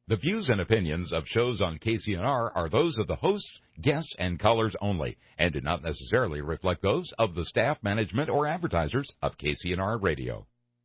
The views and opinions of shows on KCNR are those of the hosts, guests, and callers only, and do not necessarily reflect those of the staff, management, or advertisers of KCNR Radio.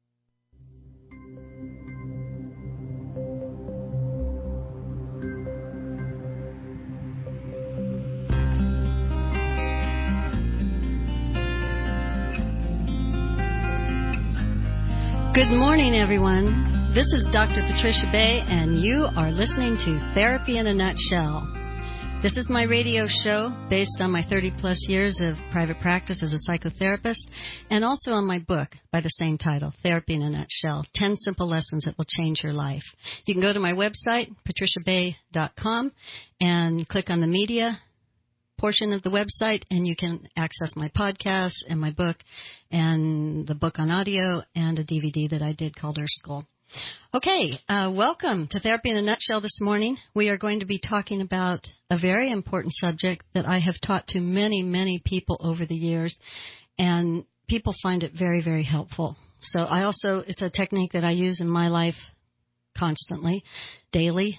Good morning, everyone. This is Dr. Patricia Bay, and you are listening to Therapy in a Nutshell. This is my radio show based on my 30-plus years of private practice as a psychotherapist, and also on my book by the same title, Therapy in a Nutshell, 10 Simple Lessons That Will Change Your Life. You can go to my website, patriciabay.com, and click on the media portion of the website, and you can access my podcast and my book and the book on audio and a DVD that I did called Earth School. Okay, welcome to Therapy in a Nutshell this morning. We are going to be talking about a very important subject that I have taught to many, many people over the years, and people find it very, very helpful. So it's a technique that I use in my life constantly, daily,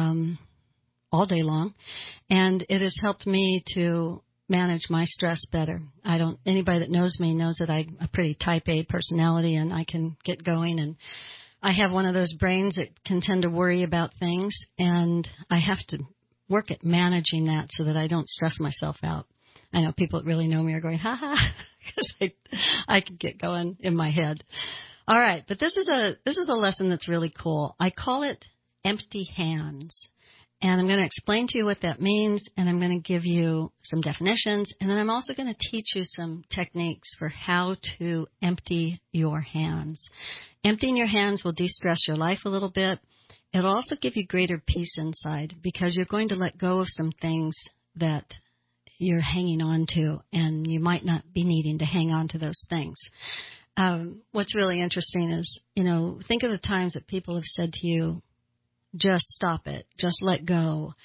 all day long, and it has helped me to manage my stress better. Anybody that knows me knows that I'm a pretty type A personality, and I can get going, and I have one of those brains that can tend to worry about things, and I have to work at managing that so that I don't stress myself out. I know people that really know me are going, ha ha, because I can get going in my head. All right, but this is a lesson that's really cool. I call it empty hands. And I'm going to explain to you what that means, and I'm going to give you some definitions, and then I'm also going to teach you some techniques for how to empty your hands. Emptying your hands will de-stress your life a little bit. It'll also give you greater peace inside because you're going to let go of some things that you're hanging on to, and you might not be needing to hang on to those things. What's really interesting is, think of the times that people have said to you, just stop it. Just let go.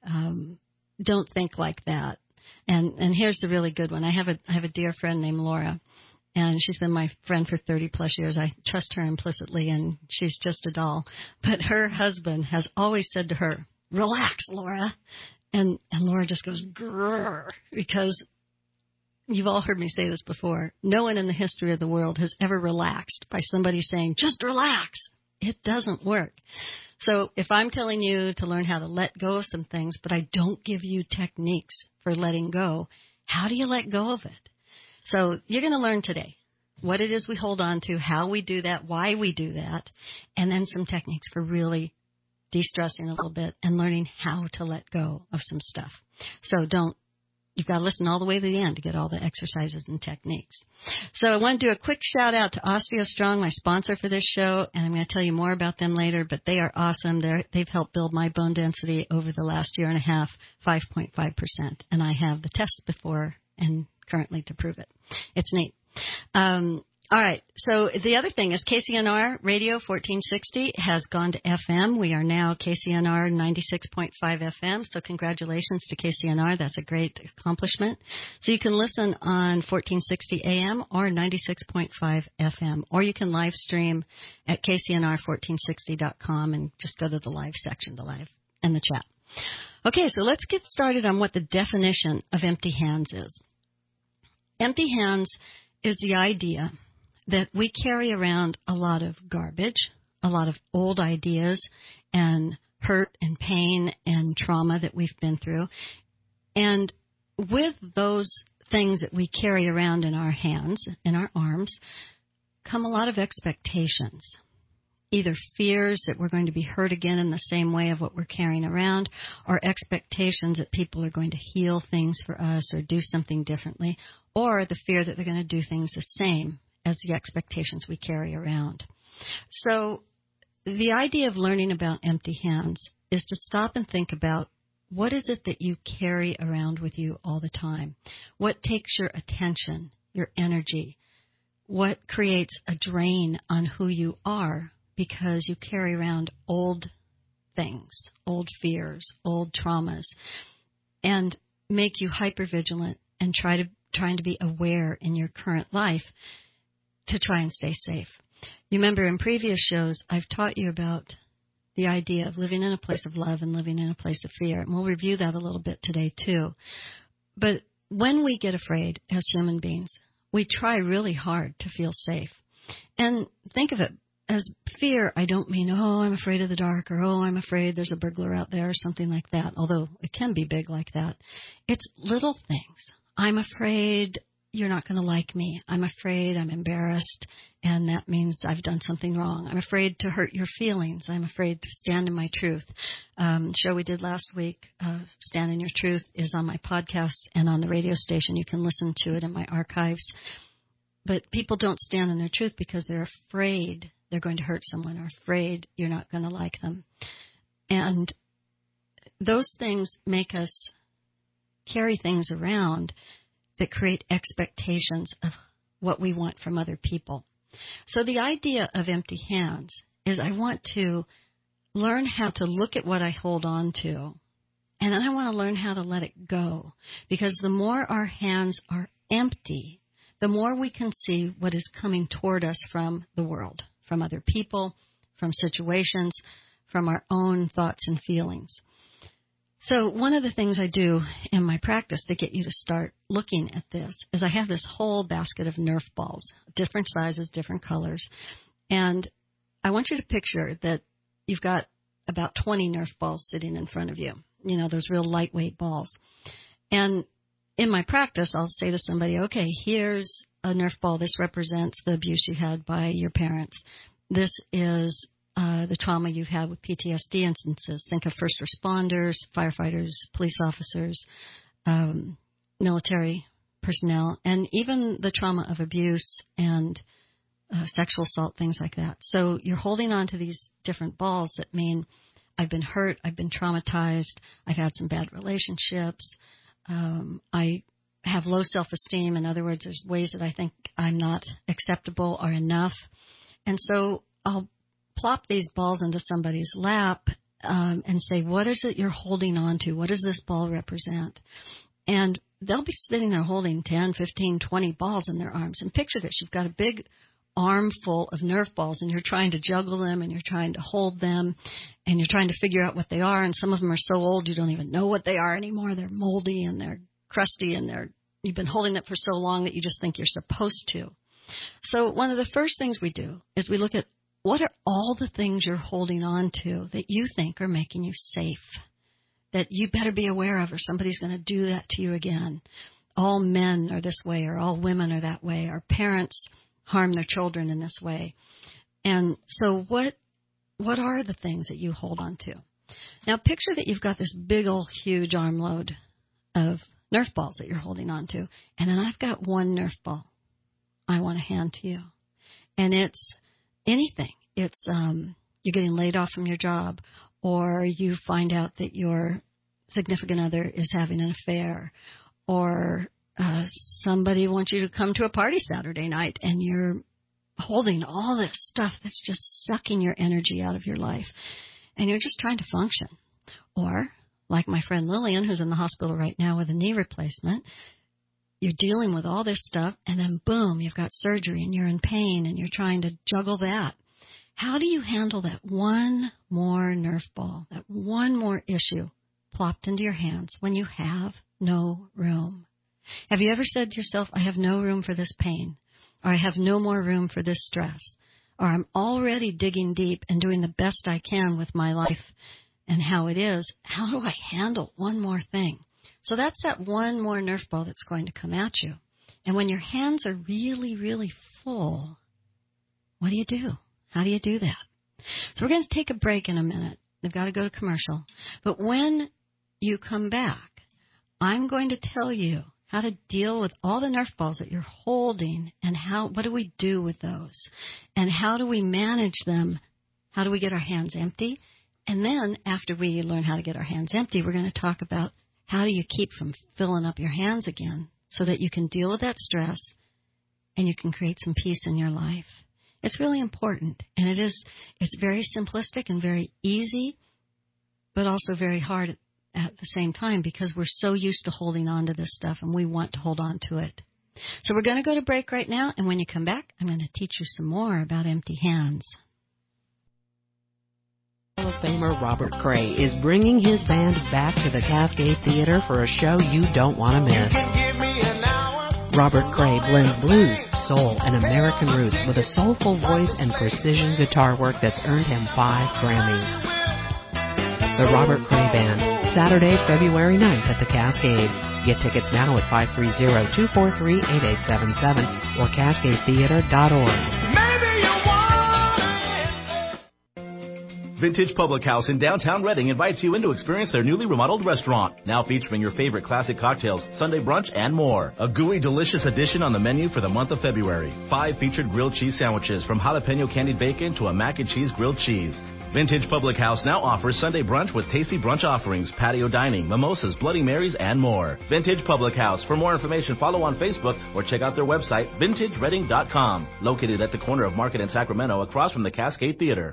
Don't think like that. And here's the really good one. I have a dear friend named Laura, and she's been my friend for 30-plus years. I trust her implicitly, and she's just a doll. But her husband has always said to her, relax, Laura. And Laura just goes, grrr, because you've all heard me say this before. No one in the history of the world has ever relaxed by somebody saying, just relax. It doesn't work. So if I'm telling you to learn how to let go of some things, but I don't give you techniques for letting go, how do you let go of it? So you're going to learn today what it is we hold on to, how we do that, why we do that, and then some techniques for really de-stressing a little bit and learning how to let go of some stuff. So you've got to listen all the way to the end to get all the exercises and techniques. So I want to do a quick shout out to OsteoStrong, my sponsor for this show, and I'm going to tell you more about them later, but they are awesome. They've helped build my bone density over the last year and a half, 5.5%, and I have the tests before and currently to prove it. It's neat. All right, so the other thing is KCNR Radio 1460 has gone to FM. We are now KCNR 96.5 FM, so congratulations to KCNR. That's a great accomplishment. So you can listen on 1460 AM or 96.5 FM, or you can live stream at KCNR1460.com and just go to the live section, the live and the chat. Okay, so let's get started on what the definition of empty hands is. Empty hands is the idea that we carry around a lot of garbage, a lot of old ideas and hurt and pain and trauma that we've been through. And with those things that we carry around in our hands, in our arms, come a lot of expectations. Either fears that we're going to be hurt again in the same way of what we're carrying around, or expectations that people are going to heal things for us or do something differently, or the fear that they're going to do things the same as the expectations we carry around. So the idea of learning about empty hands is to stop and think about what is it that you carry around with you all the time? What takes your attention, your energy? What creates a drain on who you are because you carry around old things, old fears, old traumas, and make you hypervigilant and trying to be aware in your current life to try and stay safe. You remember in previous shows, I've taught you about the idea of living in a place of love and living in a place of fear. And we'll review that a little bit today, too. But when we get afraid as human beings, we try really hard to feel safe. And think of it as fear. I don't mean, oh, I'm afraid of the dark, or oh, I'm afraid there's a burglar out there, or something like that, although it can be big like that. It's little things. I'm afraid you're not going to like me. I'm afraid I'm embarrassed, and that means I've done something wrong. I'm afraid to hurt your feelings. I'm afraid to stand in my truth. Show we did last week, Stand in Your Truth, is on my podcast and on the radio station. You can listen to it in my archives. But people don't stand in their truth because they're afraid they're going to hurt someone, or afraid you're not going to like them. And those things make us carry things around that create expectations of what we want from other people. So the idea of empty hands is I want to learn how to look at what I hold on to, and then I want to learn how to let it go. Because the more our hands are empty, the more we can see what is coming toward us from the world, from other people, from situations, from our own thoughts and feelings. So one of the things I do in my practice to get you to start looking at this is I have this whole basket of Nerf balls, different sizes, different colors. And I want you to picture that you've got about 20 Nerf balls sitting in front of you, you know, those real lightweight balls. And in my practice, I'll say to somebody, okay, here's a Nerf ball. This represents the abuse you had by your parents. This is the trauma you've had with PTSD instances. Think of first responders, firefighters, police officers, military personnel, and even the trauma of abuse and sexual assault, things like that. So you're holding on to these different balls that mean I've been hurt, I've been traumatized, I've had some bad relationships, I have low self-esteem. In other words, there's ways that I think I'm not acceptable or enough. And so I'll plop these balls into somebody's lap and say, what is it you're holding on to? What does this ball represent? And they'll be sitting there holding 10, 15, 20 balls in their arms. And picture this. You've got a big armful of Nerf balls, and you're trying to juggle them, and you're trying to hold them, and you're trying to figure out what they are. And some of them are so old you don't even know what they are anymore. They're moldy, and they're crusty, and you've been holding it for so long that you just think you're supposed to. So one of the first things we do is we look at what are all the things you're holding on to that you think are making you safe, that you better be aware of, or somebody's going to do that to you again. All men are this way, or all women are that way. Our parents harm their children in this way. And so what are the things that you hold on to? Now picture that you've got this big old huge armload of Nerf balls that you're holding on to, and then I've got one Nerf ball I want to hand to you. And it's anything. It's you're getting laid off from your job, or you find out that your significant other is having an affair, or somebody wants you to come to a party Saturday night, and you're holding all this stuff that's just sucking your energy out of your life, and you're just trying to function. Or, like my friend Lillian, who's in the hospital right now with a knee replacement, you're dealing with all this stuff, and then boom, you've got surgery, and you're in pain, and you're trying to juggle that. How do you handle that one more Nerf ball, that one more issue plopped into your hands when you have no room? Have you ever said to yourself, I have no room for this pain, or I have no more room for this stress, or I'm already digging deep and doing the best I can with my life and how it is. How do I handle one more thing? So that's that one more Nerf ball that's going to come at you. And when your hands are really, really full, what do you do? How do you do that? So we're going to take a break in a minute. They've got to go to commercial. But when you come back, I'm going to tell you how to deal with all the Nerf balls that you're holding, and what do we do with those? And how do we manage them? How do we get our hands empty? And then after we learn how to get our hands empty, we're going to talk about how do you keep from filling up your hands again so that you can deal with that stress and you can create some peace in your life. It's really important, and it's very simplistic and very easy, but also very hard at the same time, because we're so used to holding on to this stuff, and we want to hold on to it. So we're going to go to break right now, and when you come back, I'm going to teach you some more about empty hands. of Famer Robert Cray is bringing his band back to the Cascade Theater for a show you don't want to miss. Robert Cray blends blues, soul, and American roots with a soulful voice and precision guitar work that's earned him 5 Grammys. The Robert Cray Band, Saturday, February 9th at the Cascade. Get tickets now at 530-243-8877 or cascadetheater.org. Vintage Public House in downtown Reading invites you in to experience their newly remodeled restaurant, now featuring your favorite classic cocktails, Sunday brunch, and more. A gooey, delicious addition on the menu for the month of February. 5 featured grilled cheese sandwiches, from jalapeno candied bacon to a mac and cheese grilled cheese. Vintage Public House now offers Sunday brunch with tasty brunch offerings, patio dining, mimosas, Bloody Marys, and more. Vintage Public House. For more information, follow on Facebook or check out their website, vintagereading.com, located at the corner of Market and Sacramento across from the Cascade Theater.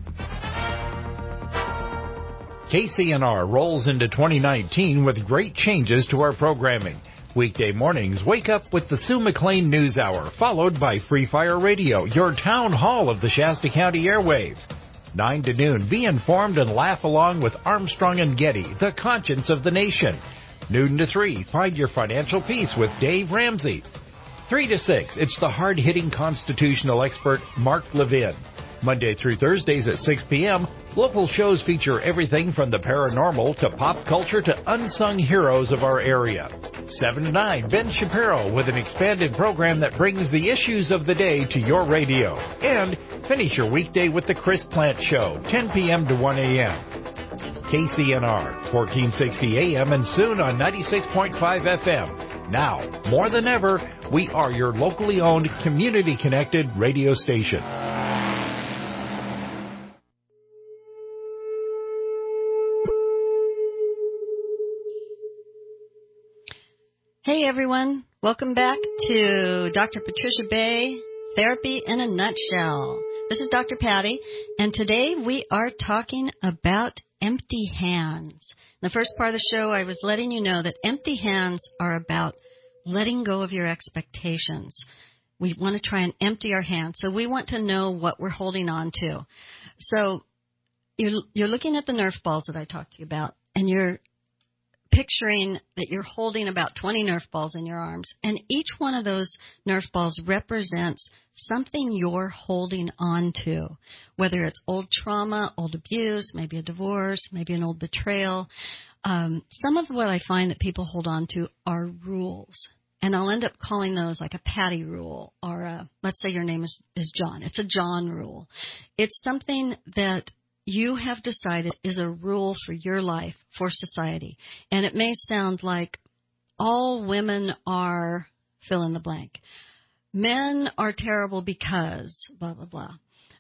KCNR rolls into 2019 with great changes to our programming. Weekday mornings, wake up with the Sue McLean News Hour, followed by Free Fire Radio, your town hall of the Shasta County airwaves. 9 to noon, be informed and laugh along with Armstrong and Getty, the conscience of the nation. Noon to 3, find your financial peace with Dave Ramsey. 3 to 6, it's the hard-hitting constitutional expert Mark Levin. Monday through Thursdays at 6 p.m., local shows feature everything from the paranormal to pop culture to unsung heroes of our area. 7 to 9, Ben Shapiro with an expanded program that brings the issues of the day to your radio. And finish your weekday with the Chris Plant Show, 10 p.m. to 1 a.m. KCNR, 1460 a.m. and soon on 96.5 FM. Now, more than ever, we are your locally owned, community-connected radio station. Hey everyone, welcome back to Dr. Patricia Bay, Therapy in a Nutshell. This is Dr. Patty, and today we are talking about empty hands. In the first part of the show, I was letting you know that empty hands are about letting go of your expectations. We want to try and empty our hands, so we want to know what we're holding on to. So you're looking at the Nerf balls that I talked to you about, and you're picturing that you're holding about 20 Nerf balls in your arms, and each one of those Nerf balls represents something you're holding on to, whether it's old trauma, old abuse, maybe a divorce, maybe an old betrayal. Some of what I find that people hold on to are rules, and I'll end up calling those like a Patty rule, or let's say your name is John. It's a John rule. It's something that you have decided is a rule for your life, for society. And it may sound like all women are fill in the blank. Men are terrible because blah, blah, blah.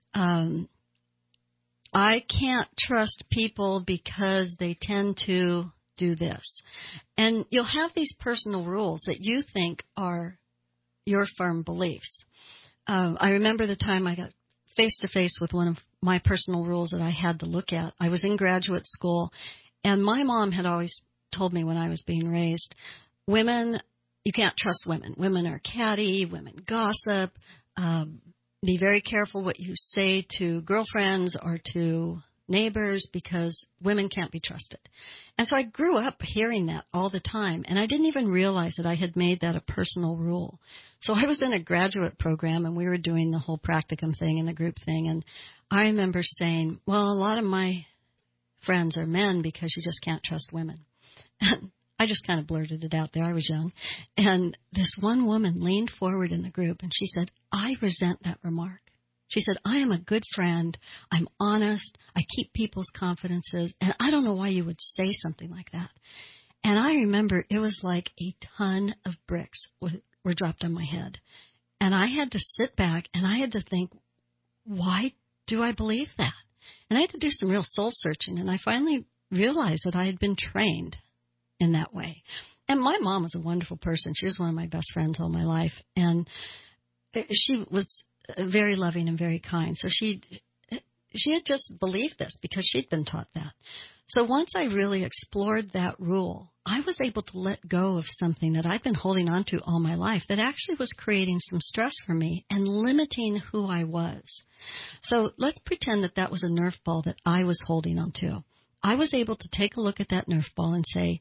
I can't trust people because they tend to do this. And you'll have these personal rules that you think are your firm beliefs. I remember the time I got face-to-face with one of my personal rules that I had to look at. I was in graduate school, and my mom had always told me when I was being raised, women, you can't trust women. Women are catty, women gossip. Be very careful what you say to girlfriends or to neighbors because women can't be trusted. And so I grew up hearing that all the time, and I didn't even realize that I had made that a personal rule. So I was in a graduate program, and we were doing the whole practicum thing and the group thing, and I remember saying, well, a lot of my friends are men because you just can't trust women. And I just kind of blurted it out there. I was young. And this one woman leaned forward in the group, and she said, I resent that remark. She said, I am a good friend. I'm honest. I keep people's confidences. And I don't know why you would say something like that. And I remember it was like a ton of bricks were dropped on my head. And I had to sit back and I had to think, why do I believe that? And I had to do some real soul searching. And I finally realized that I had been trained in that way. And my mom was a wonderful person. She was one of my best friends all my life. And she was very loving and very kind. So she had just believed this because she'd been taught that. So once I really explored that rule I was able to let go of something that I'd been holding on to all my life that actually was creating some stress for me and limiting who I was. So let's pretend that that was a Nerf ball that I was holding on to. I was able to take a look at that Nerf ball and say,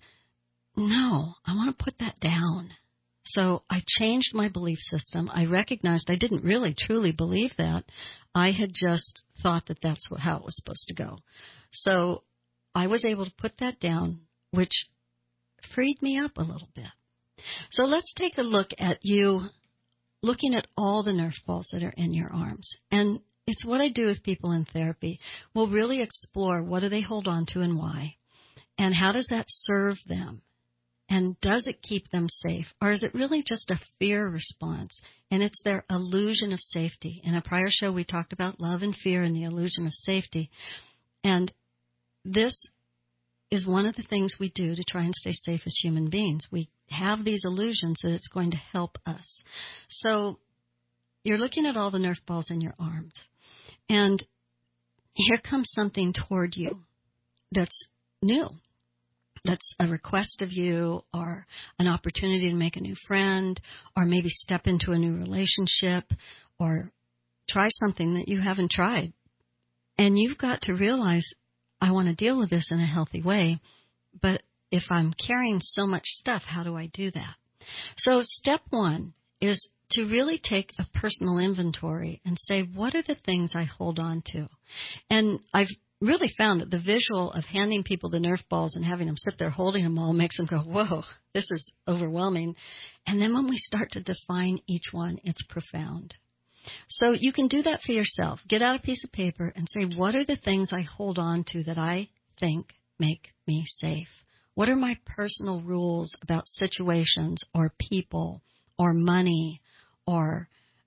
no, I want to put that down. So I changed my belief system. I recognized I didn't really truly believe that. I had just thought that that's how it was supposed to go. So I was able to put that down, which freed me up a little bit. So let's take a look at you looking at all the Nerf balls that are in your arms. And it's what I do with people in therapy. We'll really explore what do they hold on to and why, and how does that serve them, and does it keep them safe, or is it really just a fear response, and it's their illusion of safety. In a prior show, we talked about love and fear and the illusion of safety, and this is one of the things we do to try and stay safe as human beings. We have these illusions that it's going to help us. So you're looking at all the Nerf balls in your arms, and here comes something toward you that's new. That's a request of you, or an opportunity to make a new friend, or maybe step into a new relationship, or try something that you haven't tried. And you've got to realize, I want to deal with this in a healthy way, but if I'm carrying so much stuff, how do I do that? So step one is to really take a personal inventory and say, what are the things I hold on to? And I've really found that the visual of handing people the Nerf balls and having them sit there holding them all makes them go, whoa, this is overwhelming. And then when we start to define each one, it's profound. So you can do that for yourself. Get out a piece of paper and say, what are the things I hold on to that I think make me safe? What are my personal rules about situations or people or money or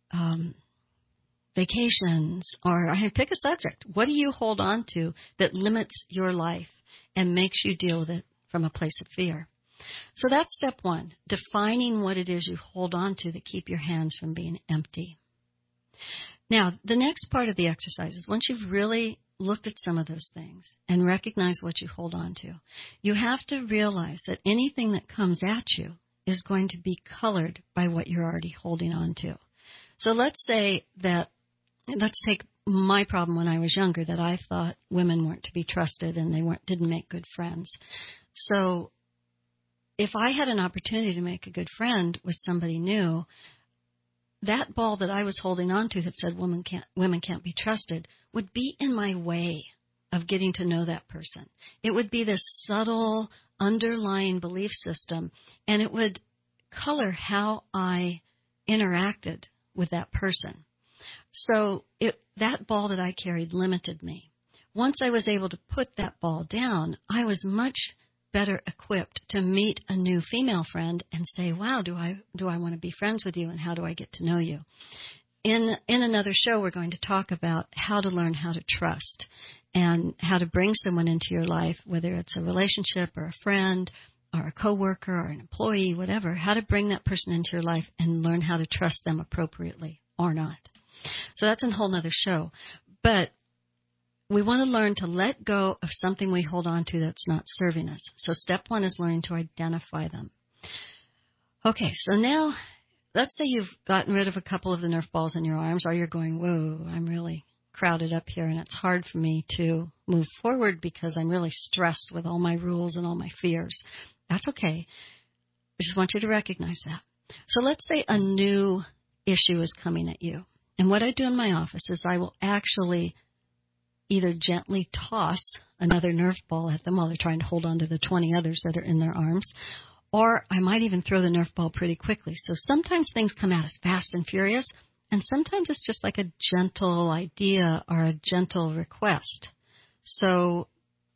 vacations? Or pick a subject. What do you hold on to that limits your life and makes you deal with it from a place of fear? So that's step one, defining what it is you hold on to that keep your hands from being empty. Now, the next part of the exercise is once you've really looked at some of those things and recognized what you hold on to, you have to realize that anything that comes at you is going to be colored by what you're already holding on to. So let's take my problem when I was younger, that I thought women weren't to be trusted and they didn't make good friends. So if I had an opportunity to make a good friend with somebody new, that ball that I was holding on to that said women can't be trusted would be in my way of getting to know that person. It would be this subtle underlying belief system, and it would color how I interacted with that person. So that ball that I carried limited me. Once I was able to put that ball down, I was much better equipped to meet a new female friend and say, wow, do I want to be friends with you, and how do I get to know you? In another show, we're going to talk about how to learn how to trust and how to bring someone into your life, whether it's a relationship or a friend or a coworker or an employee, whatever, how to bring that person into your life and learn how to trust them appropriately or not. So that's a whole other show. But we want to learn to let go of something we hold on to that's not serving us. So step one is learning to identify them. Okay, so now let's say you've gotten rid of a couple of the Nerf balls in your arms, or you're going, whoa, I'm really crowded up here and it's hard for me to move forward because I'm really stressed with all my rules and all my fears. That's okay. I just want you to recognize that. So let's say a new issue is coming at you. And what I do in my office is I will actually either gently toss another Nerf ball at them while they're trying to hold on to the 20 others that are in their arms, or I might even throw the Nerf ball pretty quickly. So sometimes things come at us fast and furious, and sometimes it's just like a gentle idea or a gentle request. So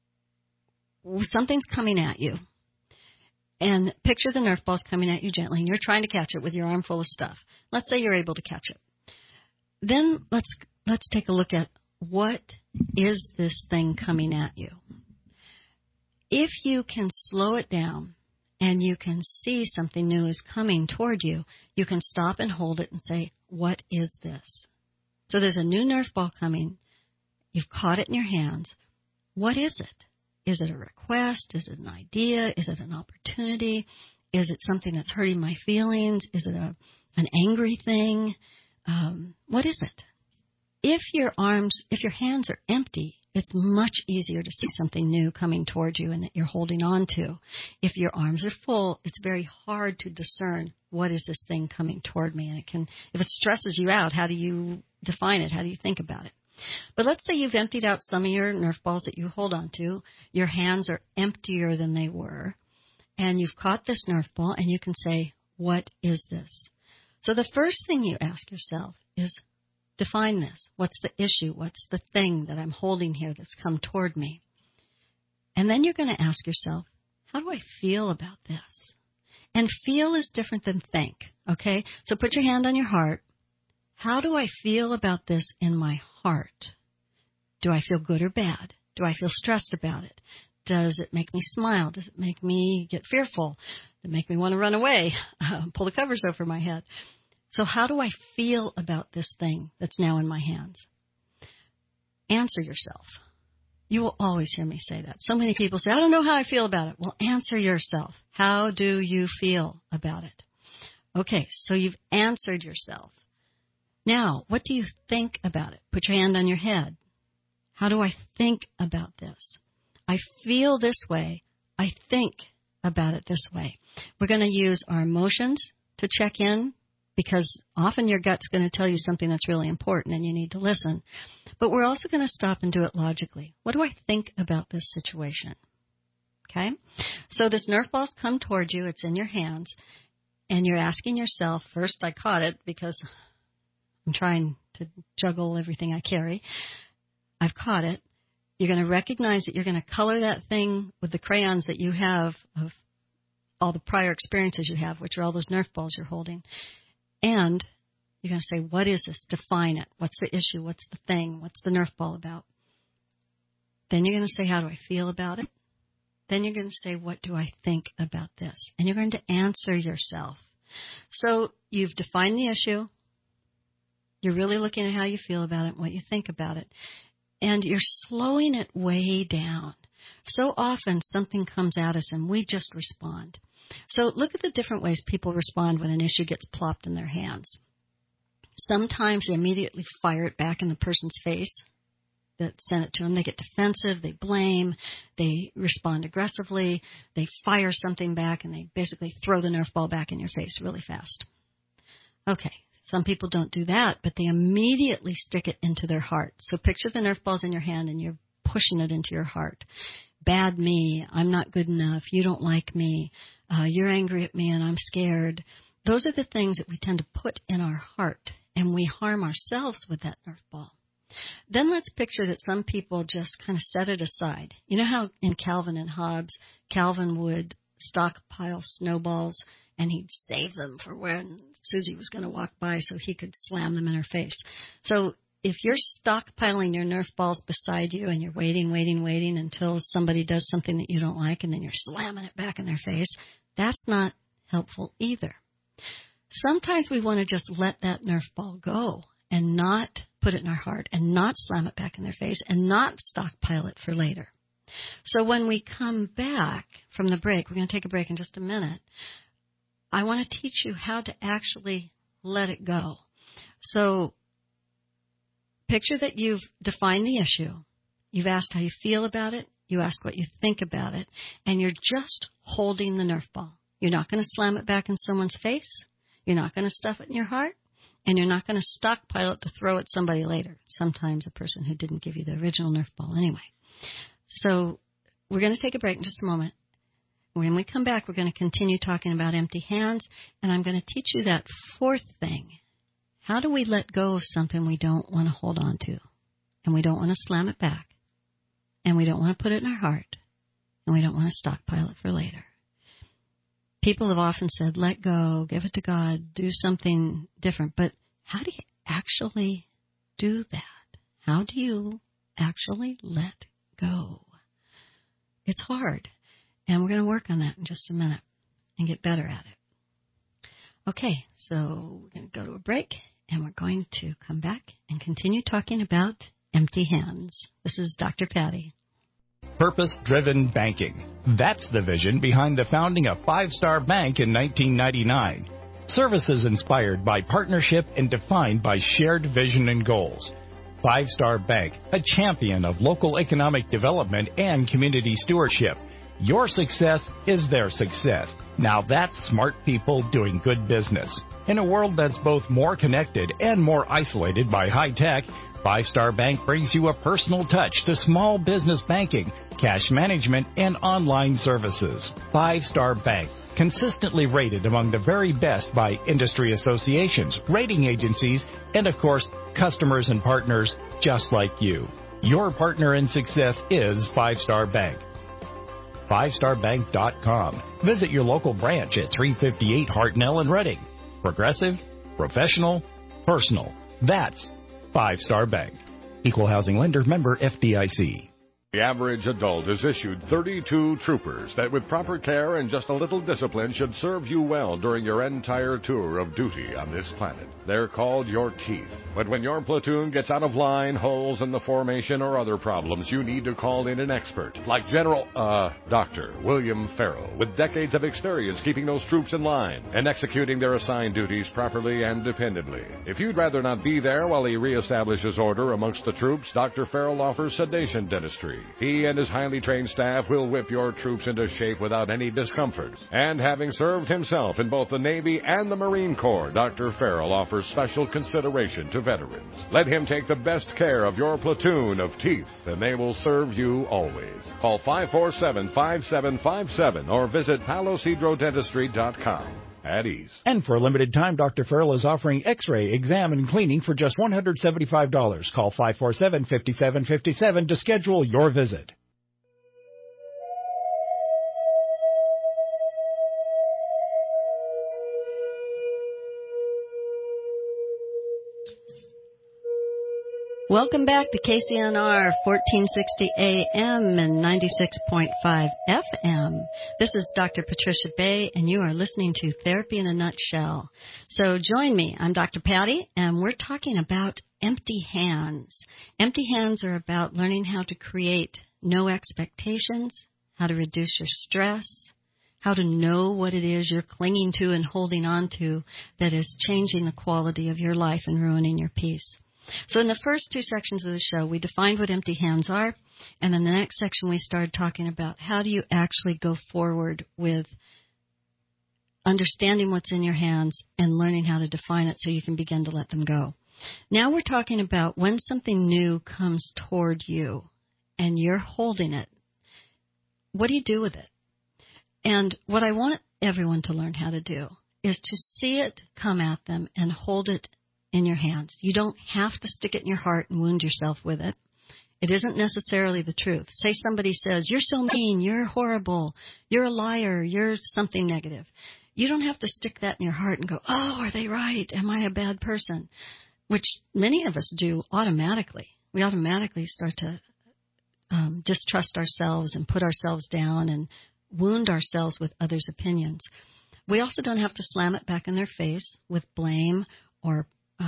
something's coming at you, and picture the Nerf balls coming at you gently, and you're trying to catch it with your arm full of stuff. Let's say you're able to catch it. Then let's take a look at, what is this thing coming at you? If you can slow it down and you can see something new is coming toward you, you can stop and hold it and say, what is this? So there's a new Nerf ball coming. You've caught it in your hands. What is it? Is it a request? Is it an idea? Is it an opportunity? Is it something that's hurting my feelings? Is it an angry thing? What is it? If your hands are empty, it's much easier to see something new coming towards you and that you're holding on to. If your arms are full, it's very hard to discern what is this thing coming toward me. And if it stresses you out, how do you define it? How do you think about it? But let's say you've emptied out some of your Nerf balls that you hold on to. Your hands are emptier than they were. And you've caught this Nerf ball and you can say, what is this? So the first thing you ask yourself is, define this. What's the issue? What's the thing that I'm holding here that's come toward me? And then you're going to ask yourself, how do I feel about this? And feel is different than think, okay? So put your hand on your heart. How do I feel about this in my heart? Do I feel good or bad? Do I feel stressed about it? Does it make me smile? Does it make me get fearful? Does it make me want to run away? Pull the covers over my head? So how do I feel about this thing that's now in my hands? Answer yourself. You will always hear me say that. So many people say, I don't know how I feel about it. Well, answer yourself. How do you feel about it? Okay, so you've answered yourself. Now, what do you think about it? Put your hand on your head. How do I think about this? I feel this way. I think about it this way. We're going to use our emotions to check in, because often your gut's going to tell you something that's really important and you need to listen. But we're also going to stop and do it logically. What do I think about this situation? Okay? So this Nerf ball's come toward you. It's in your hands. And you're asking yourself, first, I caught it because I'm trying to juggle everything I carry. I've caught it. You're going to recognize that you're going to color that thing with the crayons that you have of all the prior experiences you have, which are all those Nerf balls you're holding. And you're going to say, what is this? Define it. What's the issue? What's the thing? What's the Nerf ball about? Then you're going to say, how do I feel about it? Then you're going to say, what do I think about this? And you're going to answer yourself. So you've defined the issue. You're really looking at how you feel about it, what you think about it. And you're slowing it way down. So often something comes at us and we just respond. So look at the different ways people respond when an issue gets plopped in their hands. Sometimes they immediately fire it back in the person's face that sent it to them. They get defensive, they blame, they respond aggressively, they fire something back, and they basically throw the Nerf ball back in your face really fast. Okay, some people don't do that, but they immediately stick it into their heart. So picture the Nerf balls in your hand and you're pushing it into your heart. Bad me, I'm not good enough, you don't like me, you're angry at me and I'm scared. Those are the things that we tend to put in our heart, and we harm ourselves with that Nerf ball. Then let's picture that some people just kind of set it aside. You know how in Calvin and Hobbes, Calvin would stockpile snowballs and he'd save them for when Susie was going to walk by so he could slam them in her face. So if you're stockpiling your Nerf balls beside you and you're waiting until somebody does something that you don't like and then you're slamming it back in their face, that's not helpful either. Sometimes we want to just let that Nerf ball go and not put it in our heart and not slam it back in their face and not stockpile it for later. So when we come back from the break, we're going to take a break in just a minute, I want to teach you how to actually let it go. So picture that you've defined the issue. You've asked how you feel about it. You ask what you think about it. And you're just holding the Nerf ball. You're not going to slam it back in someone's face. You're not going to stuff it in your heart. And you're not going to stockpile it to throw at somebody later. Sometimes a person who didn't give you the original Nerf ball anyway. So we're going to take a break in just a moment. When we come back, we're going to continue talking about empty hands. And I'm going to teach you that fourth thing. How do we let go of something we don't want to hold on to? And we don't want to slam it back. And we don't want to put it in our heart. And we don't want to stockpile it for later. People have often said, let go, give it to God, do something different. But how do you actually do that? How do you actually let go? It's hard. And we're going to work on that in just a minute and get better at it. Okay, so we're going to go to a break, and we're going to come back and continue talking about empty hands. This is Dr. Patty. Purpose-driven banking. That's the vision behind the founding of Five Star Bank in 1999. Services inspired by partnership and defined by shared vision and goals. Five Star Bank, a champion of local economic development and community stewardship. Your success is their success. Now that's smart people doing good business. In a world that's both more connected and more isolated by high tech, Five Star Bank brings you a personal touch to small business banking, cash management, and online services. Five Star Bank, consistently rated among the very best by industry associations, rating agencies, and of course, customers and partners just like you. Your partner in success is Five Star Bank. FiveStarBank.com. Visit your local branch at 358 Hartnell in Reading. Progressive, professional, personal. That's Five Star Bank. Equal housing lender, member FDIC. The average adult is issued 32 troopers that with proper care and just a little discipline should serve you well during your entire tour of duty on this planet. They're called your teeth. But when your platoon gets out of line, holes in the formation, or other problems, you need to call in an expert like Dr. William Farrell, with decades of experience keeping those troops in line and executing their assigned duties properly and dependably. If you'd rather not be there while he reestablishes order amongst the troops, Dr. Farrell offers sedation dentistry. He and his highly trained staff will whip your troops into shape without any discomfort. And having served himself in both the Navy and the Marine Corps, Dr. Farrell offers special consideration to veterans. Let him take the best care of your platoon of teeth, and they will serve you always. Call 547-5757 or visit palosidrodentistry.com. At ease. And for a limited time, Dr. Farrell is offering X-ray, exam, and cleaning for just $175. Call 547-5757 to schedule your visit. Welcome back to KCNR 1460 AM and 96.5 FM. This is Dr. Patricia Bay, and you are listening to Therapy in a Nutshell. So join me. I'm Dr. Patty, and we're talking about empty hands. Empty hands are about learning how to create no expectations, how to reduce your stress, how to know what it is you're clinging to and holding on to that is changing the quality of your life and ruining your peace. So in the first two sections of the show, we defined what empty hands are, and in the next section we started talking about how do you actually go forward with understanding what's in your hands and learning how to define it so you can begin to let them go. Now we're talking about when something new comes toward you and you're holding it, what do you do with it? And what I want everyone to learn how to do is to see it come at them and hold it in your hands. You don't have to stick it in your heart and wound yourself with it. It isn't necessarily the truth. Say somebody says, you're so mean, you're horrible, you're a liar, you're something negative. You don't have to stick that in your heart and go, oh, are they right? Am I a bad person? Which many of us do automatically. We automatically start to distrust ourselves and put ourselves down and wound ourselves with others' opinions. We also don't have to slam it back in their face with blame or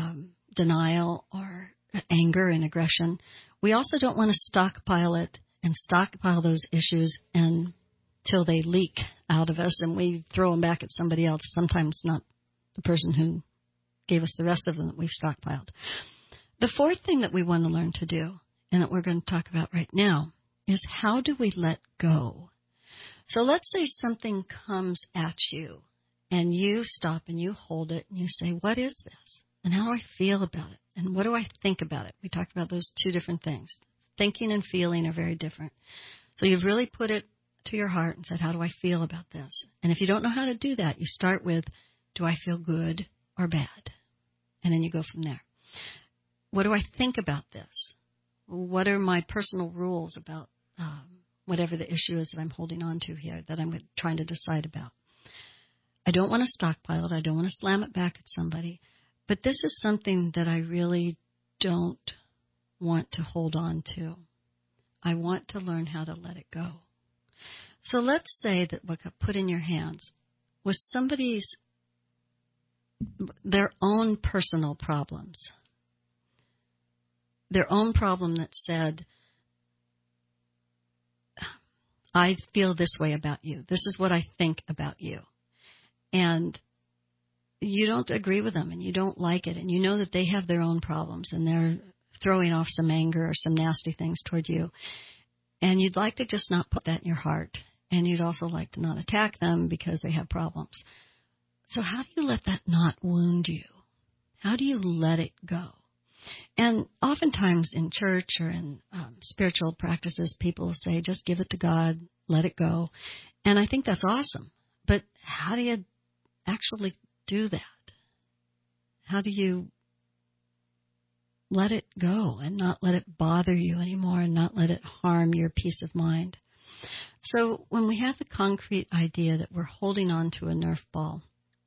denial or anger and aggression. We also don't want to stockpile it and stockpile those issues until they leak out of us and we throw them back at somebody else, sometimes not the person who gave us the rest of them that we've stockpiled. The fourth thing that we want to learn to do, and that we're going to talk about right now, is how do we let go? So let's say something comes at you and you stop and you hold it and you say, what is this? And how do I feel about it? And what do I think about it? We talked about those two different things. Thinking and feeling are very different. So you've really put it to your heart and said, how do I feel about this? And if you don't know how to do that, you start with, do I feel good or bad? And then you go from there. What do I think about this? What are my personal rules about whatever the issue is that I'm holding on to here, that I'm trying to decide about? I don't want to stockpile it. I don't want to slam it back at somebody. But this is something that I really don't want to hold on to. I want to learn how to let it go. So let's say that what got put in your hands was their own personal problems. Their own problem that said, I feel this way about you. This is what I think about you. And you don't agree with them and you don't like it, and you know that they have their own problems and they're throwing off some anger or some nasty things toward you. And you'd like to just not put that in your heart. And you'd also like to not attack them because they have problems. So how do you let that not wound you? How do you let it go? And oftentimes in church or in spiritual practices, people say, just give it to God, let it go. And I think that's awesome. But how do you actually do that? How do you let it go and not let it bother you anymore and not let it harm your peace of mind? So when we have the concrete idea that we're holding on to a Nerf ball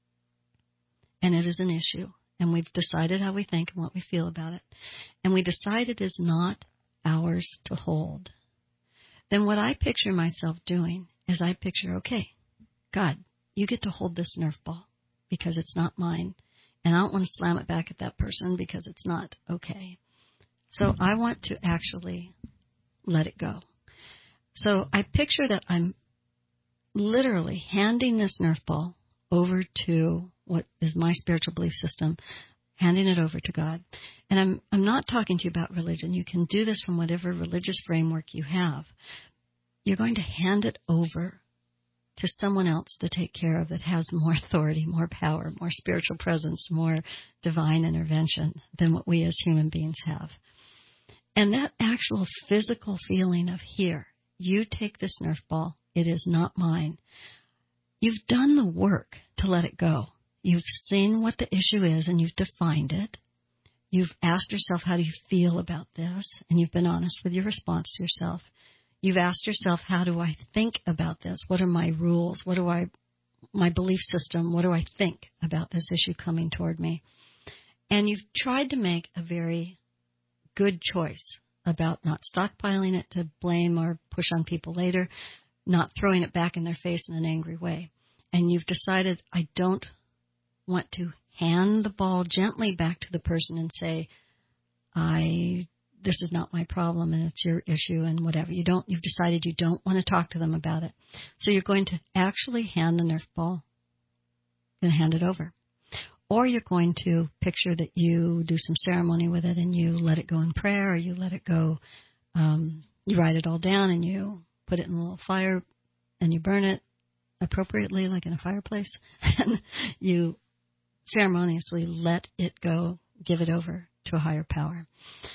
and it is an issue, and we've decided how we think and what we feel about it, and we decide it is not ours to hold, then what I picture myself doing is I picture, okay, God, you get to hold this Nerf ball because it's not mine, and I don't want to slam it back at that person because it's not okay. So I want to actually let it go. So I picture that I'm literally handing this Nerf ball over to what is my spiritual belief system, handing it over to God. And I'm not talking to you about religion. You can do this from whatever religious framework you have. You're going to hand it over to someone else to take care of that has more authority, more power, more spiritual presence, more divine intervention than what we as human beings have. And that actual physical feeling of, here, you take this Nerf ball, it is not mine. You've done the work to let it go. You've seen what the issue is and you've defined it. You've asked yourself, how do you feel about this? And you've been honest with your response to yourself. You've asked yourself, how do I think about this? What are my rules? My belief system? What do I think about this issue coming toward me? And you've tried to make a very good choice about not stockpiling it to blame or push on people later, not throwing it back in their face in an angry way. And you've decided, I don't want to hand the ball gently back to the person and say, this is not my problem and it's your issue and whatever. You've decided you don't want to talk to them about it. So you're going to actually hand the Nerf ball and hand it over. Or you're going to picture that you do some ceremony with it and you let it go in prayer, or you let it go, you write it all down and you put it in a little fire and you burn it appropriately, like in a fireplace, and you ceremoniously let it go, give it over to a higher power.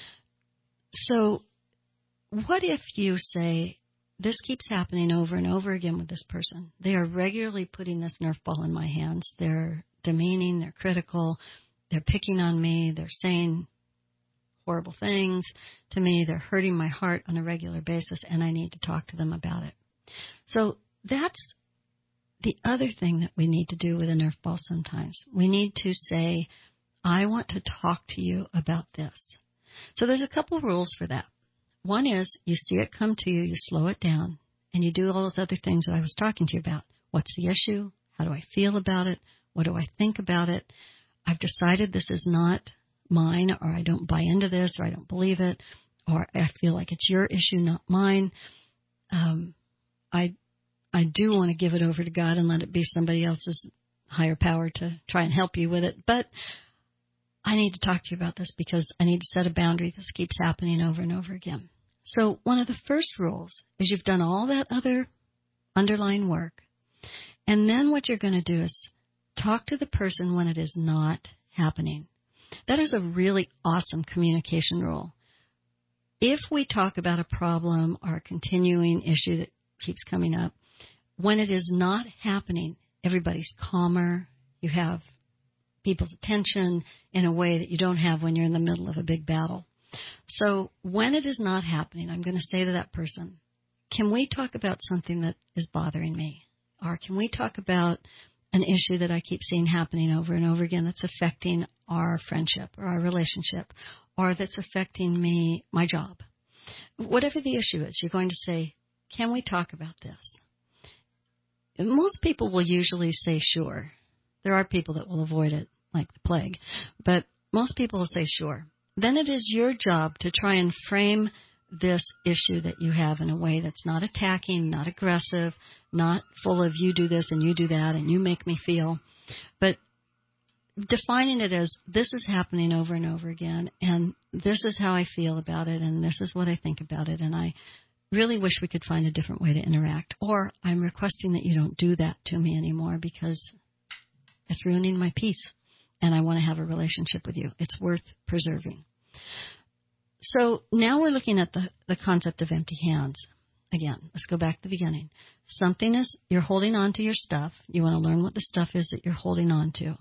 So what if you say, this keeps happening over and over again with this person. They are regularly putting this Nerf ball in my hands. They're demeaning, they're critical, they're picking on me, they're saying horrible things to me, they're hurting my heart on a regular basis, and I need to talk to them about it. So that's the other thing that we need to do with a Nerf ball sometimes. We need to say, I want to talk to you about this. So there's a couple of rules for that. One is, you see it come to you, you slow it down, and you do all those other things that I was talking to you about. What's the issue? How do I feel about it? What do I think about it? I've decided this is not mine, or I don't buy into this, or I don't believe it, or I feel like it's your issue, not mine. I do want to give it over to God and let it be somebody else's higher power to try and help you with it. But I need to talk to you about this because I need to set a boundary. This keeps happening over and over again. So one of the first rules is you've done all that other underlying work. And then what you're going to do is talk to the person when it is not happening. That is a really awesome communication rule. If we talk about a problem or a continuing issue that keeps coming up, when it is not happening, everybody's calmer. You have people's attention in a way that you don't have when you're in the middle of a big battle. So when it is not happening, I'm going to say to that person, can we talk about something that is bothering me? Or can we talk about an issue that I keep seeing happening over and over again that's affecting our friendship or our relationship, or that's affecting me, my job? Whatever the issue is, you're going to say, can we talk about this? Most people will usually say sure. There are people that will avoid it like the plague, but most people will say sure. Then it is your job to try and frame this issue that you have in a way that's not attacking, not aggressive, not full of you do this and you do that and you make me feel, but defining it as this is happening over and over again, and this is how I feel about it, and this is what I think about it, and I really wish we could find a different way to interact. Or I'm requesting that you don't do that to me anymore because it's ruining my peace, and I want to have a relationship with you. It's worth preserving. So now we're looking at the concept of empty hands. Again, let's go back to the beginning. Something is, you're holding on to your stuff. You want to learn what the stuff is that you're holding on to.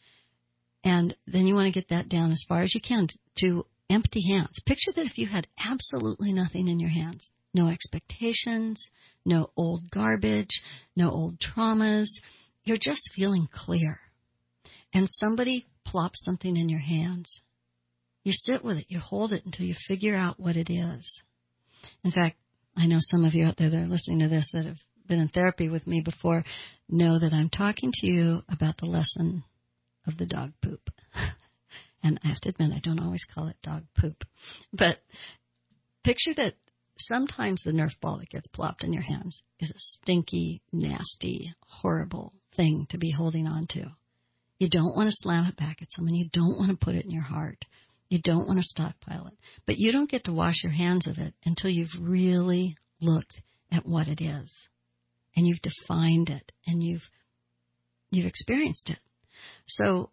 And then you want to get that down as far as you can to empty hands. Picture that if you had absolutely nothing in your hands. No expectations, no old garbage, no old traumas. You're just feeling clear. And somebody plops something in your hands. You sit with it. You hold it until you figure out what it is. In fact, I know some of you out there that are listening to this that have been in therapy with me before know that I'm talking to you about the lesson of the dog poop. And I have to admit, I don't always call it dog poop. But picture that sometimes the Nerf ball that gets plopped in your hands is a stinky, nasty, horrible thing to be holding on to. You don't want to slam it back at someone. You don't want to put it in your heart. You don't want to stockpile it. But you don't get to wash your hands of it until you've really looked at what it is. And you've defined it. And you've experienced it. So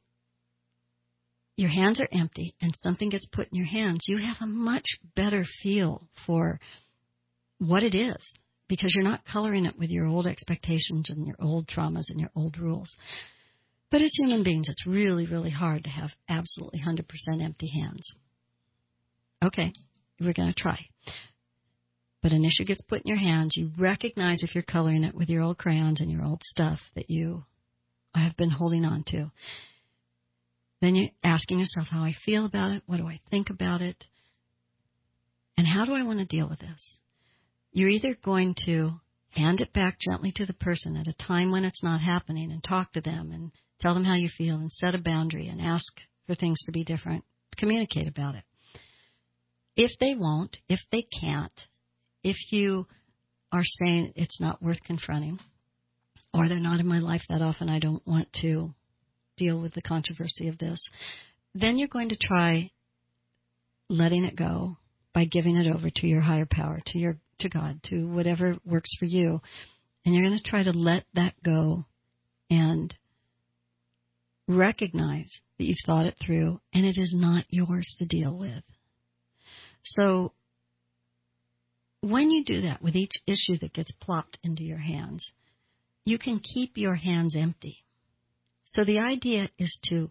your hands are empty and something gets put in your hands. You have a much better feel for what it is because you're not coloring it with your old expectations and your old traumas and your old rules. But as human beings, it's really, really hard to have absolutely 100% empty hands. Okay, we're going to try. But an issue gets put in your hands. You recognize if you're coloring it with your old crayons and your old stuff that you have been holding on to. Then you're asking yourself how I feel about it. What do I think about it? And how do I want to deal with this? You're either going to hand it back gently to the person at a time when it's not happening and talk to them and tell them how you feel and set a boundary and ask for things to be different. Communicate about it. If they won't, if they can't, if you are saying it's not worth confronting or they're not in my life that often, I don't want to deal with the controversy of this, then you're going to try letting it go by giving it over to your higher power, to God, to whatever works for you. And you're going to try to let that go and recognize that you've thought it through and it is not yours to deal with. So when you do that with each issue that gets plopped into your hands, you can keep your hands empty. So the idea is to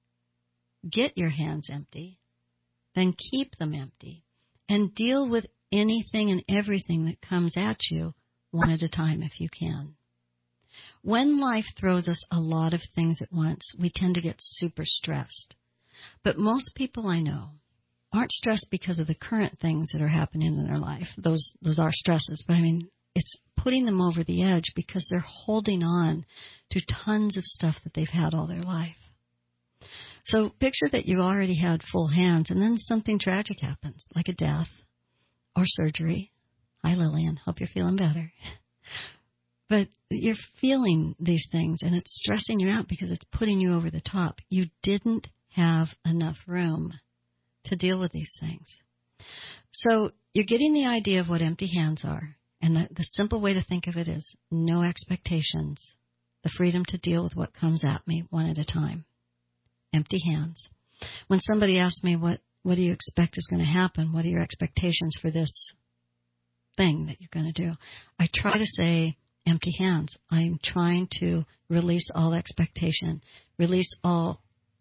get your hands empty, then keep them empty, and deal with anything and everything that comes at you one at a time if you can. When life throws us a lot of things at once, we tend to get super stressed. But most people I know aren't stressed because of the current things that are happening in their life. Those are stresses, but I mean, it's putting them over the edge because they're holding on to tons of stuff that they've had all their life. So picture that you already had full hands and then something tragic happens, like a death or surgery. Hi, Lillian. Hope you're feeling better. But you're feeling these things and it's stressing you out because it's putting you over the top. You didn't have enough room to deal with these things. So you're getting the idea of what empty hands are. And the simple way to think of it is no expectations, the freedom to deal with what comes at me one at a time. Empty hands. When somebody asks me, what do you expect is going to happen? What are your expectations for this thing that you're going to do? I try to say empty hands. I'm trying to release all expectation, release all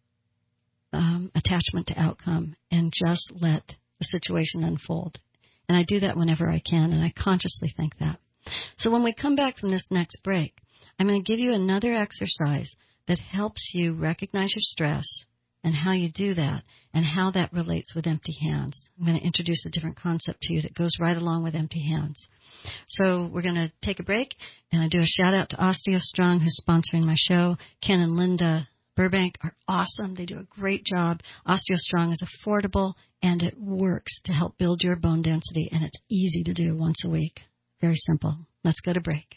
attachment to outcome, and just let the situation unfold. And I do that whenever I can, and I consciously think that. So when we come back from this next break, I'm going to give you another exercise that helps you recognize your stress and how you do that and how that relates with empty hands. I'm going to introduce a different concept to you that goes right along with empty hands. So we're going to take a break, and I do a shout-out to OsteoStrong, who's sponsoring my show, Ken and Linda Burbank are awesome. They do a great job. OsteoStrong is affordable, and it works to help build your bone density, and it's easy to do once a week. Very simple. Let's go to break.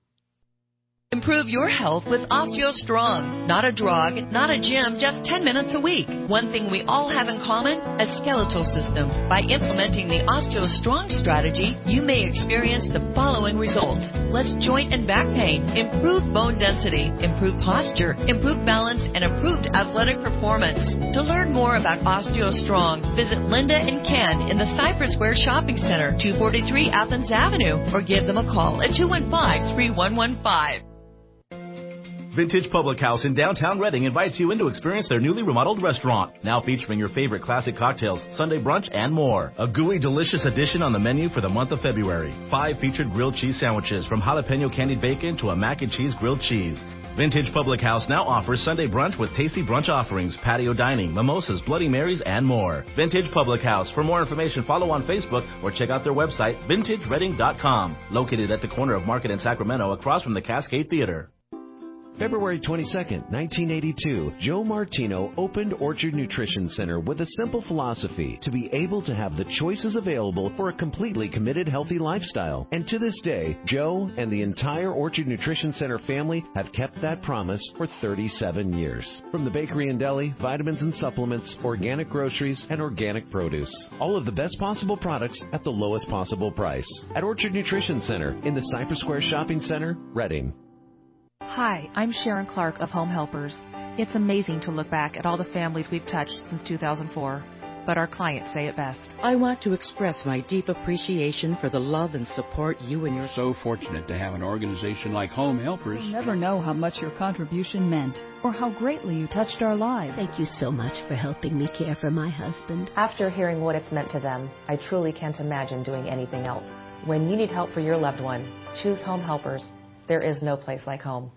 Improve your health with OsteoStrong. Not a drug, not a gym, just 10 minutes a week. One thing we all have in common, a skeletal system. By implementing the OsteoStrong strategy, you may experience the following results: less joint and back pain, improved bone density, improved posture, improved balance, and improved athletic performance. To learn more about OsteoStrong, visit Linda and Ken in the Cypress Square Shopping Center, 243 Athens Avenue, or give them a call at 215-3115. Vintage Public House in downtown Reading invites you in to experience their newly remodeled restaurant, now featuring your favorite classic cocktails, Sunday brunch, and more. A gooey, delicious addition on the menu for the month of February. 5 featured grilled cheese sandwiches, from jalapeno candied bacon to a mac and cheese grilled cheese. Vintage Public House now offers Sunday brunch with tasty brunch offerings, patio dining, mimosas, Bloody Marys, and more. Vintage Public House. For more information, follow on Facebook or check out their website, vintagereading.com. Located at the corner of Market and Sacramento, across from the Cascade Theater. February 22nd, 1982, Joe Martino opened Orchard Nutrition Center with a simple philosophy: to be able to have the choices available for a completely committed, healthy lifestyle. And to this day, Joe and the entire Orchard Nutrition Center family have kept that promise for 37 years. From the bakery and deli, vitamins and supplements, organic groceries, and organic produce. All of the best possible products at the lowest possible price. At Orchard Nutrition Center in the Cypress Square Shopping Center, Reading. Hi, I'm Sharon Clark of Home Helpers. It's amazing to look back at all the families we've touched since 2004, but our clients say it best. I want to express my deep appreciation for the love and support you and your... So fortunate to have an organization like Home Helpers. You'll never know how much your contribution meant or how greatly you touched our lives. Thank you so much for helping me care for my husband. After hearing what it's meant to them, I truly can't imagine doing anything else. When you need help for your loved one, choose Home Helpers. There is no place like home.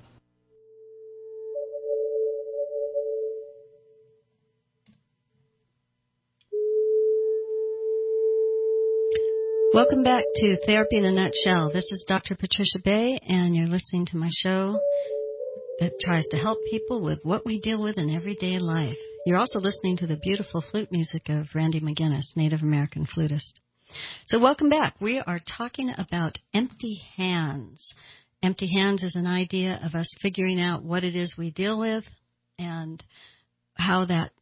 Welcome back to Therapy in a Nutshell. This is Dr. Patricia Bay, and you're listening to my show that tries to help people with what we deal with in everyday life. You're also listening to the beautiful flute music of Randy McGinnis, Native American flutist. So welcome back. We are talking about empty hands. Empty hands is an idea of us figuring out what it is we deal with and how that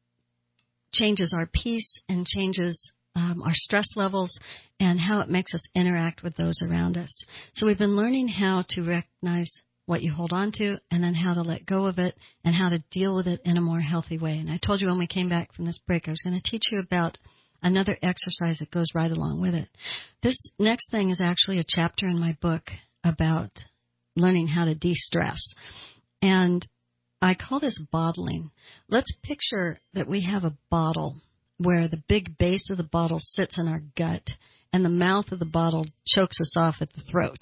changes our peace and changes our stress levels, and how it makes us interact with those around us. So we've been learning how to recognize what you hold on to, and then how to let go of it, and how to deal with it in a more healthy way. And I told you when we came back from this break, I was going to teach you about another exercise that goes right along with it. This next thing is actually a chapter in my book about learning how to de-stress. And I call this bottling. Let's picture that we have a bottle where the big base of the bottle sits in our gut, and the mouth of the bottle chokes us off at the throat.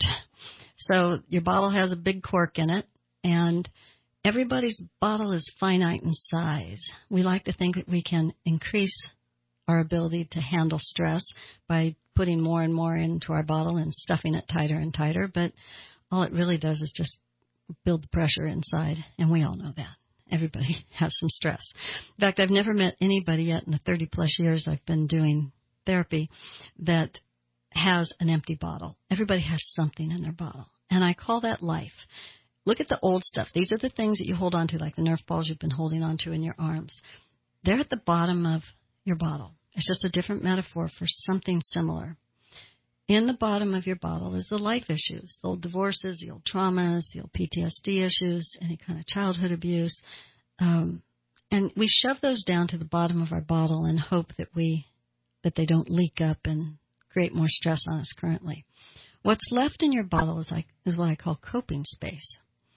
So your bottle has a big cork in it, and everybody's bottle is finite in size. We like to think that we can increase our ability to handle stress by putting more and more into our bottle and stuffing it tighter and tighter, but all it really does is just build the pressure inside, and we all know that. Everybody has some stress. In fact, I've never met anybody yet in the 30-plus years I've been doing therapy that has an empty bottle. Everybody has something in their bottle, and I call that life. Look at the old stuff. These are the things that you hold on to, like the Nerf balls you've been holding on to in your arms. They're at the bottom of your bottle. It's just a different metaphor for something similar. In the bottom of your bottle is the life issues, the old divorces, the old traumas, the old PTSD issues, any kind of childhood abuse. And we shove those down to the bottom of our bottle and hope that they don't leak up and create more stress on us currently. What's left in your bottle is what I call coping space.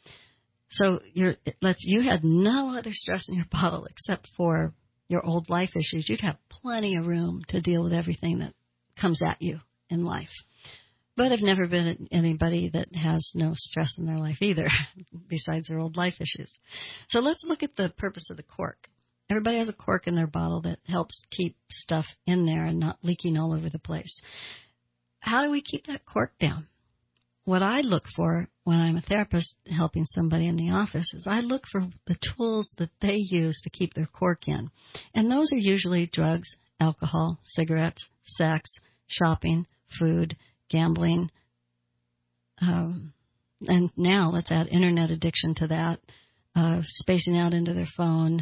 So if you had no other stress in your bottle except for your old life issues, you'd have plenty of room to deal with everything that comes at you in life. But I've never been anybody that has no stress in their life either, besides their old life issues. So let's look at the purpose of the cork. Everybody has a cork in their bottle that helps keep stuff in there and not leaking all over the place. How do we keep that cork down? what I look for when I'm a therapist helping somebody in the office is I look for the tools that they use to keep their cork in. And those are usually drugs, alcohol, cigarettes, sex, shopping, food, gambling. And now let's add internet addiction to that, spacing out into their phone,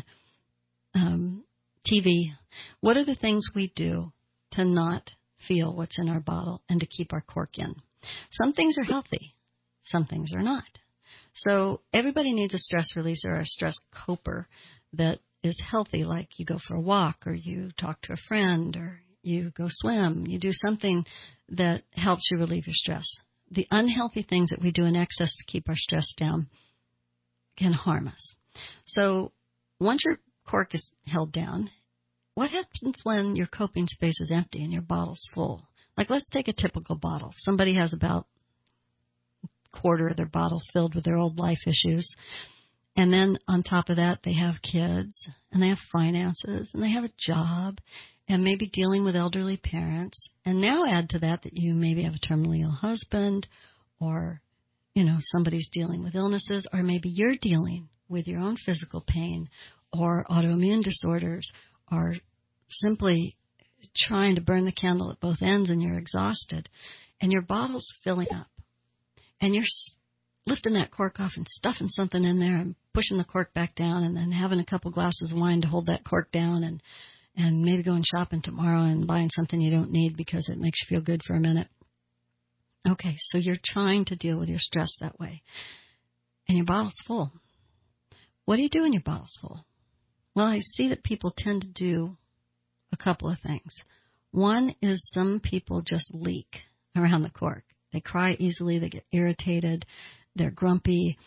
TV. What are the things we do to not feel what's in our bottle and to keep our cork in? Some things are healthy. Some things are not. So everybody needs a stress releaser or a stress coper that is healthy, like you go for a walk or you talk to a friend or you go swim. You do something that helps you relieve your stress. The unhealthy things that we do in excess to keep our stress down can harm us. So once your cork is held down, what happens when your coping space is empty and your bottle's full? Like, let's take a typical bottle. Somebody has about a quarter of their bottle filled with their old life issues. And then on top of that, they have kids and they have finances and they have a job and maybe dealing with elderly parents. And now add to that you maybe have a terminally ill husband or, somebody's dealing with illnesses, or maybe you're dealing with your own physical pain or autoimmune disorders or simply trying to burn the candle at both ends and you're exhausted and your bottle's filling up and you're lifting that cork off and stuffing something in there and pushing the cork back down and then having a couple glasses of wine to hold that cork down and maybe going shopping tomorrow and buying something you don't need because it makes you feel good for a minute. Okay, so you're trying to deal with your stress that way and your bottle's full. What do you do when your bottle's full? Well, I see that people tend to do a couple of things. One is some people just leak around the cork. They cry easily. They get irritated. They're grumpy.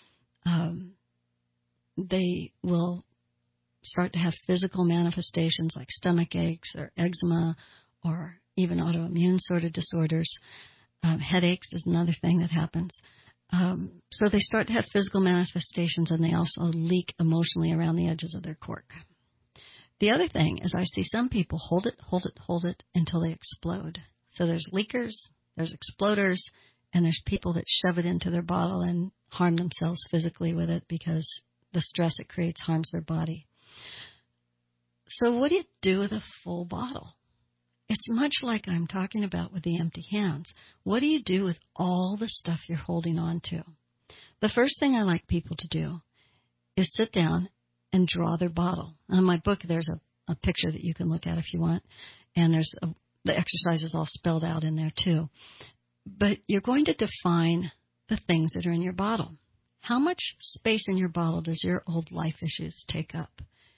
They will start to have physical manifestations like stomach aches or eczema or even autoimmune sort of disorders. Headaches is another thing that happens. So they start to have physical manifestations and they also leak emotionally around the edges of their cork. The other thing is I see some people hold it until they explode. So there's leakers, there's exploders, and there's people that shove it into their bottle and harm themselves physically with it because the stress it creates harms their body. So what do you do with a full bottle? It's much like I'm talking about with the empty hands. What do you do with all the stuff you're holding on to? The first thing I like people to do is sit down and draw their bottle. In my book, there's a picture that you can look at if you want, and the exercise is all spelled out in there too. But you're going to define the things that are in your bottle. How much space in your bottle does your old life issues take up?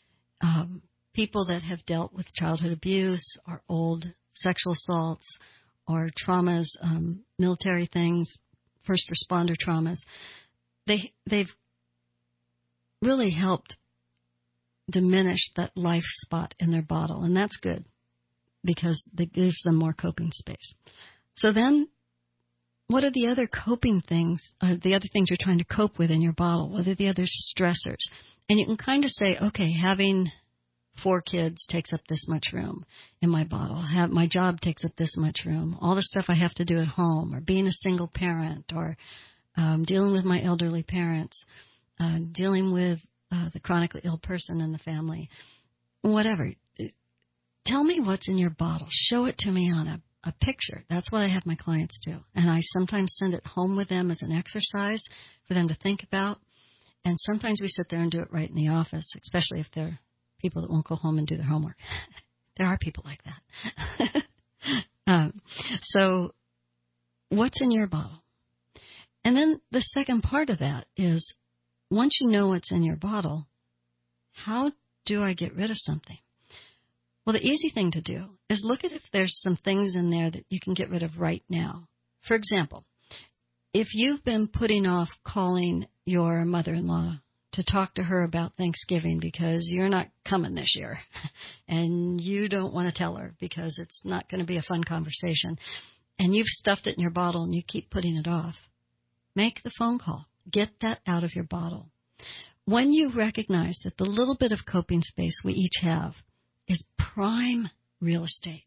People that have dealt with childhood abuse or old sexual assaults or traumas, military things, first responder traumas, they've really helped diminish that life spot in their bottle, and that's good because it gives them more coping space. So then what are the other coping things, the other things you're trying to cope with in your bottle? What are the other stressors? And you can kind of say, okay, having 4 kids takes up this much room in my bottle. My job takes up this much room. All the stuff I have to do at home, or being a single parent, or dealing with my elderly parents, dealing with the chronically ill person in the family, whatever. Tell me what's in your bottle. Show it to me on a picture. That's what I have my clients do. And I sometimes send it home with them as an exercise for them to think about. And sometimes we sit there and do it right in the office, especially if they're people that won't go home and do their homework. There are people like that. So what's in your bottle? And then the second part of that is, once you know what's in your bottle, how do I get rid of something? Well, the easy thing to do is look at if there's some things in there that you can get rid of right now. For example, if you've been putting off calling your mother-in-law to talk to her about Thanksgiving because you're not coming this year and you don't want to tell her because it's not going to be a fun conversation, and you've stuffed it in your bottle and you keep putting it off, make the phone call. Get that out of your bottle. When you recognize that the little bit of coping space we each have is prime real estate,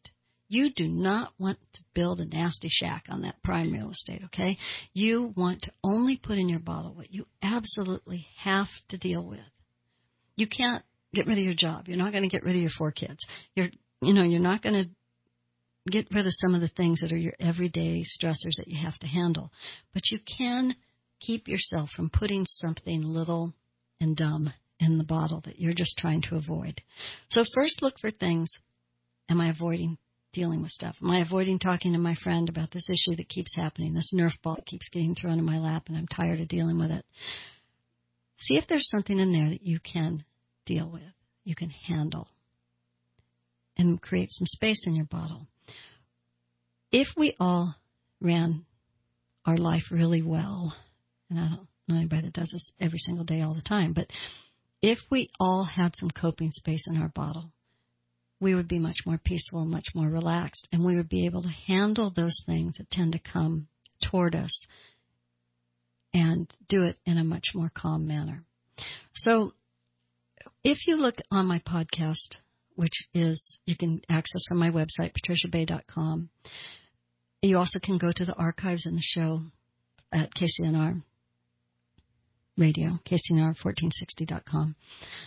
You do not want to build a nasty shack on that prime real estate, okay? You want to only put in your bottle what you absolutely have to deal with. You can't get rid of your job. You're not going to get rid of your 4 kids. You're not going to get rid of some of the things that are your everyday stressors that you have to handle. But you can keep yourself from putting something little and dumb in the bottle that you're just trying to avoid. So first look for things. Am I avoiding dealing with stuff? Am I avoiding talking to my friend about this issue that keeps happening, this Nerf ball that keeps getting thrown in my lap and I'm tired of dealing with it? See if there's something in there that you can deal with, you can handle, and create some space in your bottle. If we all ran our life really well, and I don't know anybody that does this every single day all the time, but if we all had some coping space in our bottle, we would be much more peaceful and much more relaxed, and we would be able to handle those things that tend to come toward us and do it in a much more calm manner. So if you look on my podcast, which is you can access from my website, patriciabay.com, you also can go to the archives in the show at KCNR Radio, KCNR1460.com.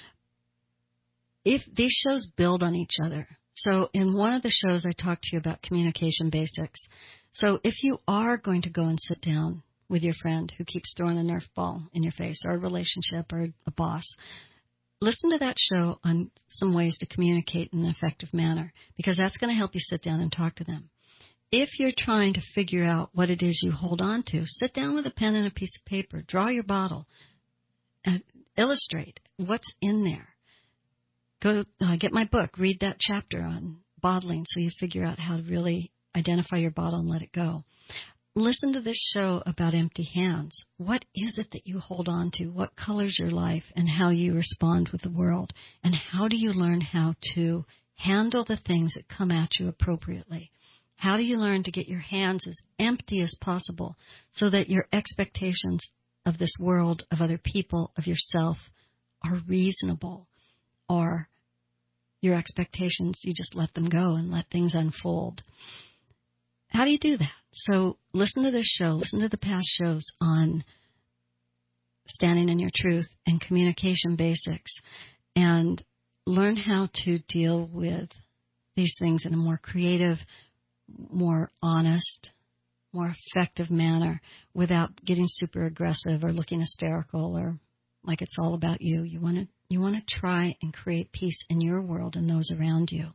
If these shows build on each other, so in one of the shows I talked to you about communication basics. So if you are going to go and sit down with your friend who keeps throwing a Nerf ball in your face, or a relationship, or a boss, listen to that show on some ways to communicate in an effective manner, because that's going to help you sit down and talk to them. If you're trying to figure out what it is you hold on to, sit down with a pen and a piece of paper, draw your bottle, and illustrate what's in there. Go get my book, read that chapter on bottling so you figure out how to really identify your bottle and let it go. Listen to this show about empty hands. What is it that you hold on to? What colors your life and how you respond with the world? And how do you learn how to handle the things that come at you appropriately? How do you learn to get your hands as empty as possible so that your expectations of this world, of other people, of yourself are reasonable? Or your expectations, you just let them go and let things unfold. How do you do that? So listen to this show, listen to the past shows on standing in your truth and communication basics, and learn how to deal with these things in a more creative, more honest, more effective manner without getting super aggressive or looking hysterical or like it's all about you. You want to try and create peace in your world and those around you.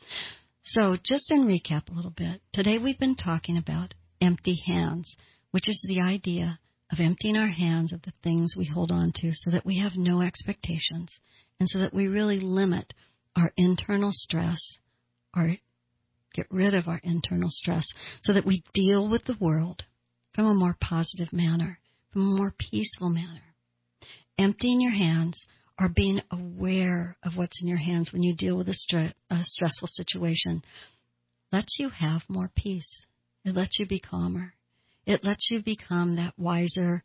So just in recap a little bit, today we've been talking about empty hands, which is the idea of emptying our hands of the things we hold on to so that we have no expectations and so that we really limit our internal stress or get rid of our internal stress so that we deal with the world from a more positive manner, from a more peaceful manner. Emptying your hands or being aware of what's in your hands when you deal with a stressful situation lets you have more peace. It lets you be calmer. It lets you become that wiser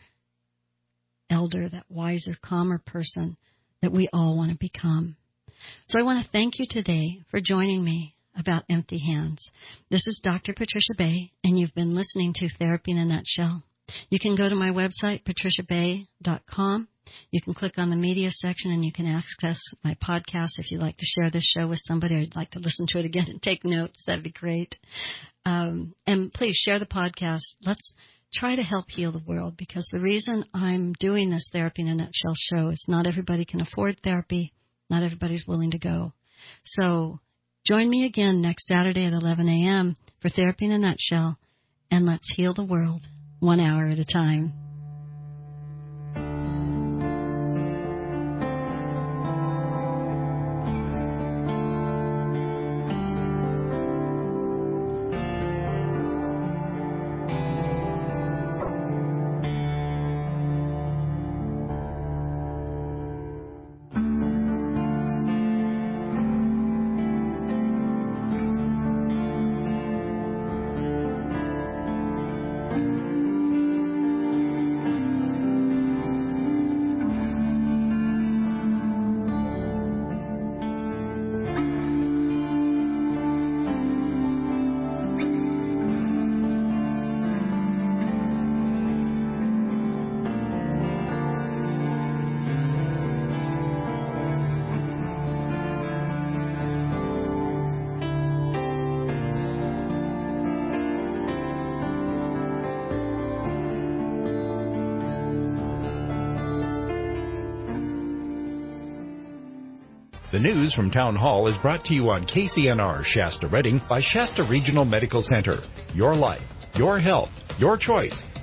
elder, that wiser, calmer person that we all want to become. So I want to thank you today for joining me about empty hands. This is Dr. Patricia Bay, and you've been listening to Therapy in a Nutshell. You can go to my website, patriciabay.com. You can click on the media section and you can access my podcast. If you'd like to share this show with somebody or you'd like to listen to it again and take notes, that'd be great. And please share the podcast. Let's try to help heal the world, because the reason I'm doing this Therapy in a Nutshell show is not everybody can afford therapy. Not everybody's willing to go. So join me again next Saturday at 11 a.m. for Therapy in a Nutshell, and let's heal the world 1 hour at a time. The news from Town Hall is brought to you on KCNR Shasta Redding by Shasta Regional Medical Center. Your life, your health, your choice.